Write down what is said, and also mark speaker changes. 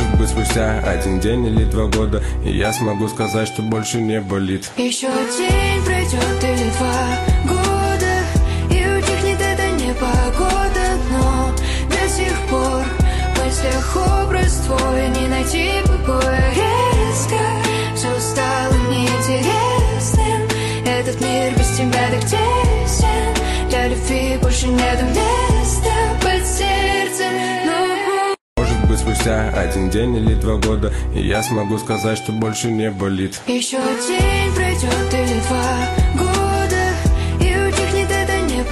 Speaker 1: Может быть, спустя 1 день или 2 года, и я смогу сказать, что больше не болит.
Speaker 2: Еще день пройдет или 2 года, и утихнет эта непогода, но до сих пор в мыслях образ твой, не найти покоя резко. Все стало неинтересным, этот мир без тебя так тесен. Для любви больше нету места под сердцем,
Speaker 1: Может быть, спустя 1 день или 2 года, и я смогу сказать, что больше не болит.
Speaker 2: Еще день пройдет или 2